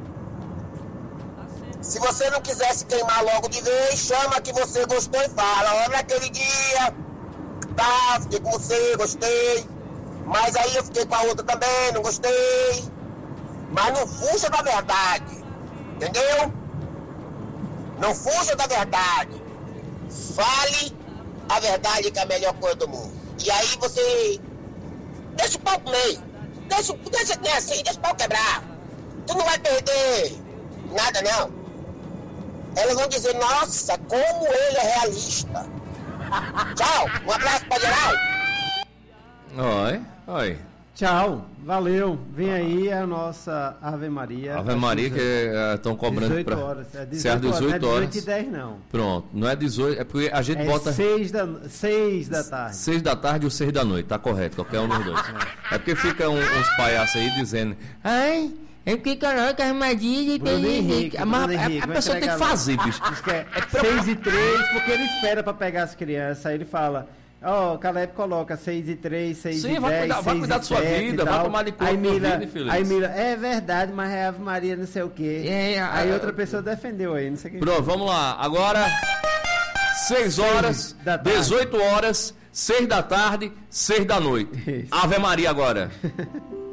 Se você não quiser se queimar logo de vez, chama que você gostou e fala. Olha, naquele dia, tá, fiquei com você, gostei. Mas aí eu fiquei com a outra também, não gostei. Mas não fuja da verdade. Entendeu? Não fuja da verdade. Fale a verdade, que é a melhor coisa do mundo. E aí você deixa o pau pro meio. Deixa, deixa que é assim, deixa o pau quebrar. Tu não vai perder nada, não. Elas vão dizer, nossa, como ele é realista. Tchau, um abraço pra geral. Oi, oi. Tchau, valeu. Vem aí a nossa Ave Maria. Ave Maria que estão uh, cobrando dezoito pra... horas. É dezoito, dezoito horas. Não é dezoito e dez, não. Pronto, não é dezoito, é porque a gente é bota... seis da, seis da tarde. seis da tarde ou seis da noite, tá correto, qualquer um dos dois. É porque fica um, uns palhaços aí dizendo, ai... É porque coloca a armadilha e tem Henrique. A, Bruno Henrique, a, a pessoa tem que fazer, bicho. Diz que é seis e três, porque ele espera pra pegar as crianças. Aí ele fala, ó, oh, Caleb coloca seis e três, seis Sim, e vai dez, cuidar, vai cuidar da sua vida, vai tomar de conta aí Mila, vida, filho. Aí Mila, é verdade, mas é Ave Maria não sei o quê. É, aí outra pessoa defendeu aí, não sei o que. Pronto, vamos lá. Agora, seis horas, dezoito horas, seis da tarde, seis da noite. Isso. Ave Maria agora.